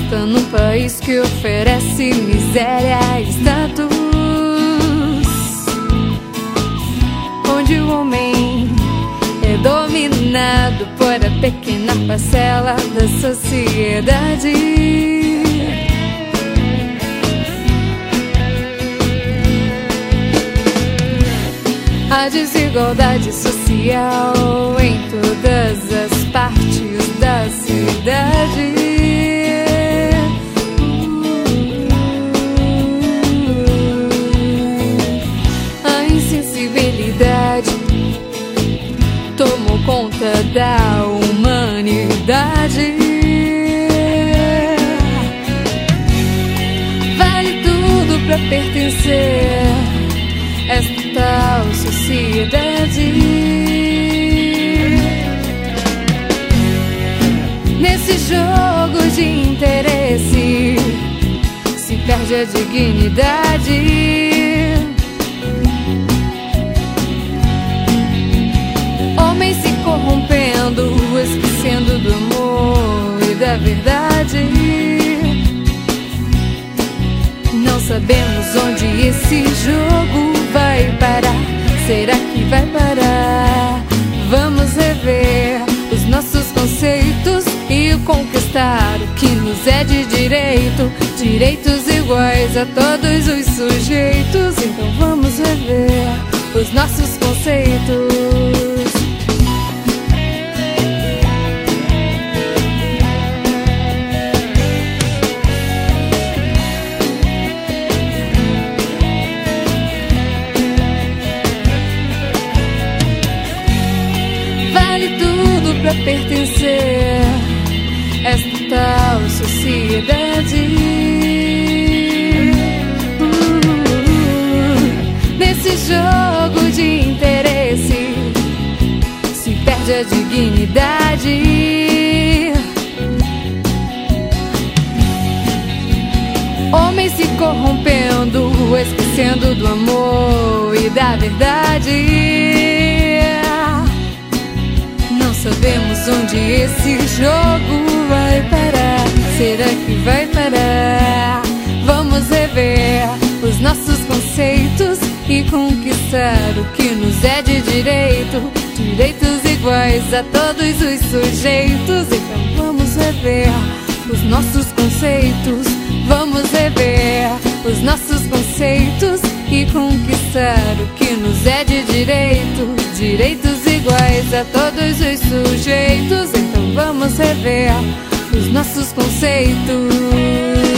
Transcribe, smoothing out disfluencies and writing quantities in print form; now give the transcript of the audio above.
justa num país que oferece miséria e status, onde o homem é dominado por a pequena parcela da sociedade. A desigualdade social em todas as partes da cidade. A insensibilidade tomou conta da humanidade. Vale tudo pra pertencer a esta tal sociedade. Nesse jogo de interesse se perde a dignidade. Homens se corrompendo, esquecendo do amor e da verdade. Não sabemos onde esse jogo vai parar. Será que vai parar? Vamos rever os nossos conceitos e conquistar o que nos é de direito. Direitos iguais a todos os sujeitos. Então vamos rever os nossos conceitos. Pra pertencer a esta tal sociedade. Nesse jogo de interesse se perde a dignidade. Homens se corrompendo, esquecendo do amor e da verdade. Sabemos onde esse jogo vai parar. Será que vai parar? Vamos rever os nossos conceitos e conquistar o que nos é de direito. Direitos iguais a todos os sujeitos. Então vamos rever os nossos conceitos. Vamos rever os nossos conceitos e conquistar o que nos é de direito. Direitos iguais a todos os sujeitos. Então vamos rever os nossos conceitos.